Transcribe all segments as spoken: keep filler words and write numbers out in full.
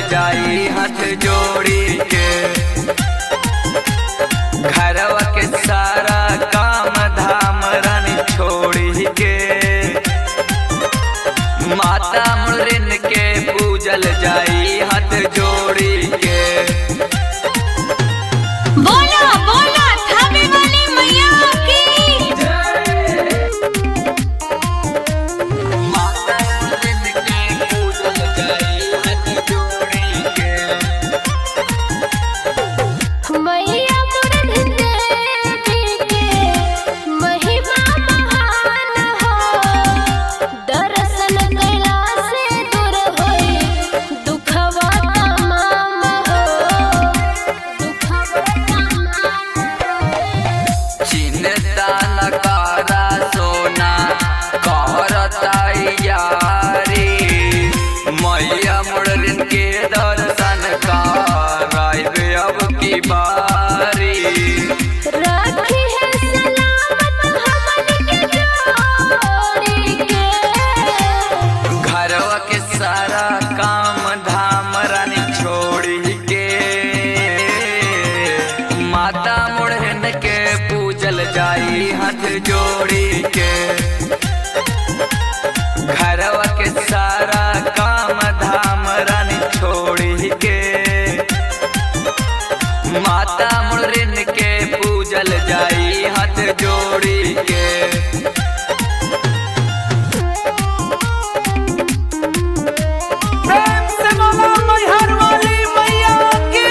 जाई हाथ जोड़ी के। घरवा के सारा काम धाम रानी छोड़ी के। माता मुरिन के पूजल जाई हाथ जोड़ी के। बोलो बोलो थावे वाली मैया की माता मुरिन के पूजल जाई हाथ जोड़ी के। मैया मुरन देवी के महिमा महान हो। दर्शन कैला से दूर होई दुखवा तमाम हो। दुखवा तमाम हो। चिंता न करा सोना करता यारी। मैया मुरन के दर्शन कराइब अब की बारी। राखी है सलामत हमन के जोड़ी के। घरवा के सारा काम धाम रानी छोड़ी के। माता मुरन के पूजल जाई हाथ जोड़ी के। घरवा के सारा काम धाम रानी छोड़ी के। माता मुरन के पूजल जाई हाथ जोड़ी के। प्रेम से बोलो मैहर वाली मैया की।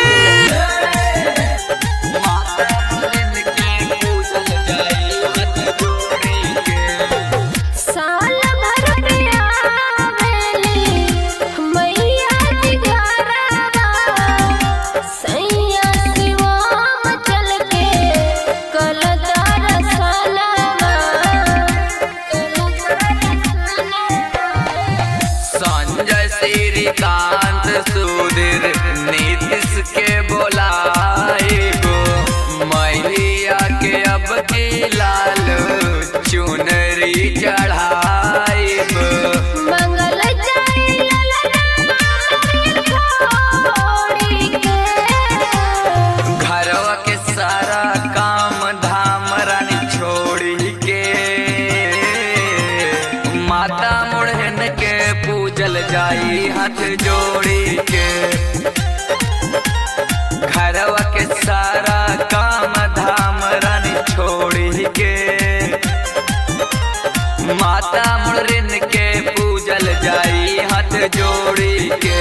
माता मुरन के पूजल जाई हाथ जोड़ी के। साल भर पे आवेली मैया जी घरवा। सैया शिवम चल के कल दर्शनवा। संजय श्रीकांत सुधीर नीतीश के बोलाइबो। मैया के अब की लाल चुनरी चढ़ाइब। मंगल जाई ललना छोड़ी के। घरवा के सारा काम धाम रानी छोड़ी के। माता मुरन के पूजल जाई हाथ जोड़ी के। घरवा के सारा काम धाम रानी छोड़ी के। माता मुरन के पूजल जाई हाथ जोड़ी के।